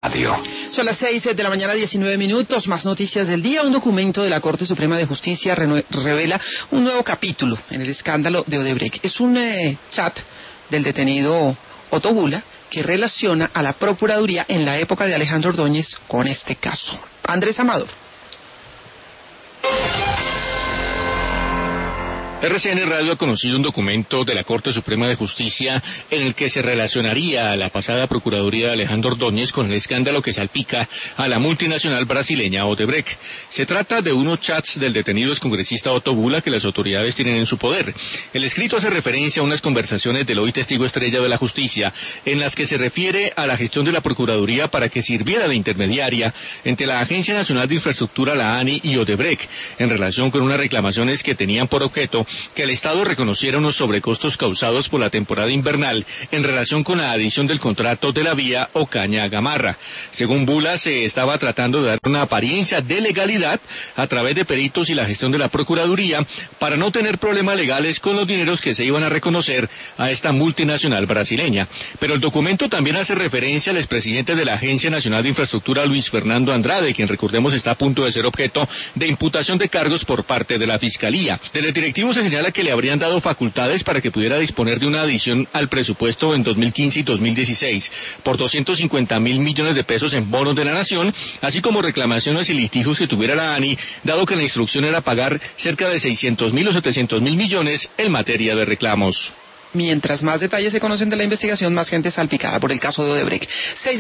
Radio. Son las 6 de la mañana, 19 minutos. Más noticias del día. Un documento de la Corte Suprema de Justicia revela un nuevo capítulo en el escándalo de Odebrecht. Es un chat del detenido Otto Bula que relaciona a la Procuraduría en la época de Alejandro Ordóñez con este caso. Andrés Amador. RCN Radio ha conocido un documento de la Corte Suprema de Justicia en el que se relacionaría a la pasada Procuraduría de Alejandro Ordóñez con el escándalo que salpica a la multinacional brasileña Odebrecht. Se trata de unos chats del detenido excongresista Otto Bula que las autoridades tienen en su poder. El escrito hace referencia a unas conversaciones del hoy testigo estrella de la justicia en las que se refiere a la gestión de la Procuraduría para que sirviera de intermediaria entre la Agencia Nacional de Infraestructura, la ANI, y Odebrecht en relación con unas reclamaciones que tenían por objeto que el Estado reconociera unos sobrecostos causados por la temporada invernal en relación con la adición del contrato de la vía Ocaña-Gamarra. Según Bula, se estaba tratando de dar una apariencia de legalidad a través de peritos y la gestión de la Procuraduría para no tener problemas legales con los dineros que se iban a reconocer a esta multinacional brasileña. Pero el documento también hace referencia al expresidente de la Agencia Nacional de Infraestructura, Luis Fernando Andrade, quien recordemos está a punto de ser objeto de imputación de cargos por parte de la Fiscalía. Desde directivos se señala que le habrían dado facultades para que pudiera disponer de una adición al presupuesto en 2015 y 2016 por 250.000 millones de pesos en bonos de la nación, así como reclamaciones y litigios que tuviera la ANI, dado que la instrucción era pagar cerca de 600.000 o 700.000 millones en materia de reclamos. Mientras más detalles se conocen de la investigación, más gente salpicada por el caso de Odebrecht.